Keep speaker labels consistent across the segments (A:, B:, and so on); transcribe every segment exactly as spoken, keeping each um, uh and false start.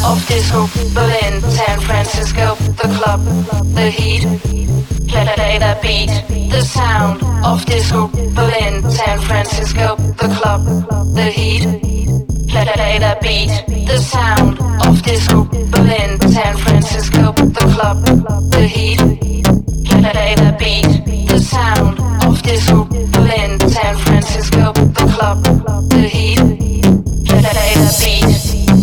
A: of disco, Berlin, San Francisco, the club, the heat, play that beat. The sound of disco, Berlin, San Francisco, the club, the heat, play that beat. The sound of disco, Berlin, San Francisco, the club, the heat, play that beat. The sound of disco, Berlin, San Francisco, the club, the heat, play that beat.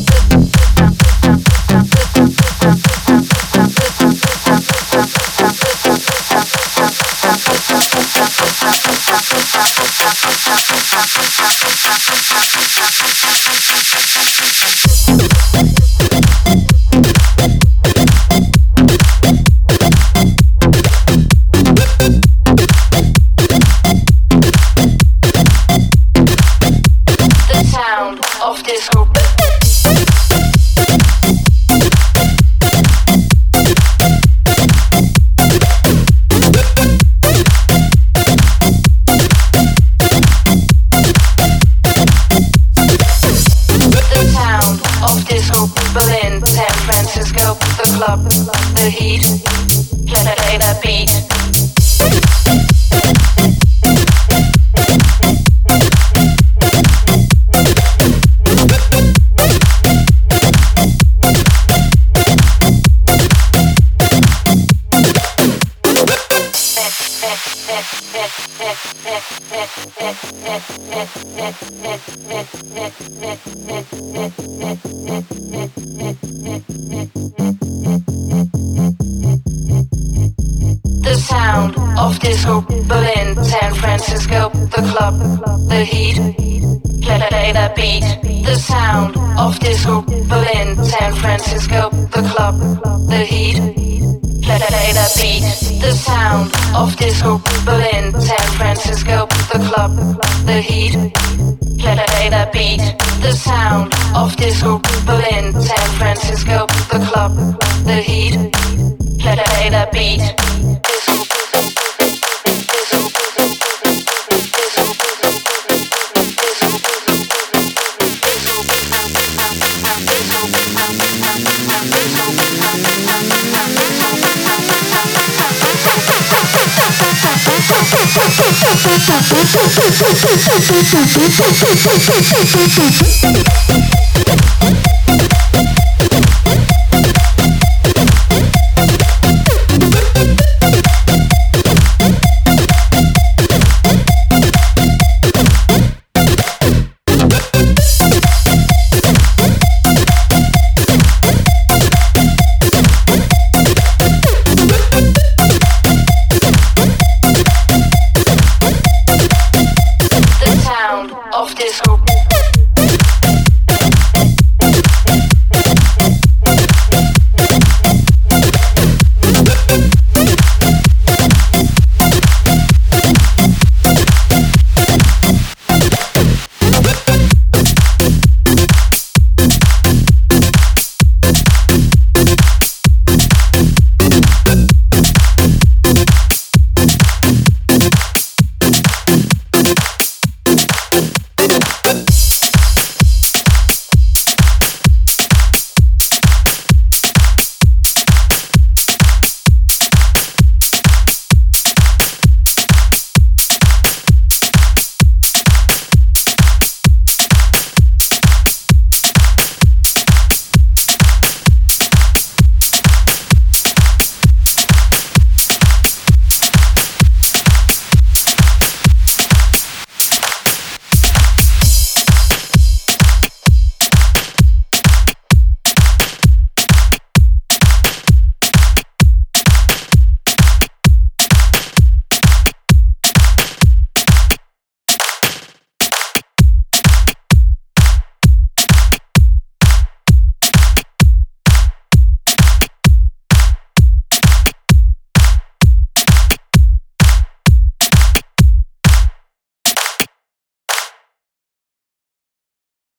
A: The sound of disco. Berlin, San Francisco, the club, the heat, play that beat. The sound of disco, Berlin, San Francisco, the club, the heat, play that beat. The sound of disco, Berlin, San Francisco, the club, the heat, play that beat. The sound of disco, Berlin, San Francisco, the club, the heat, play that beat. The sound of disco, Berlin, San Francisco, the club, the heat, play that beat.
B: Thank you.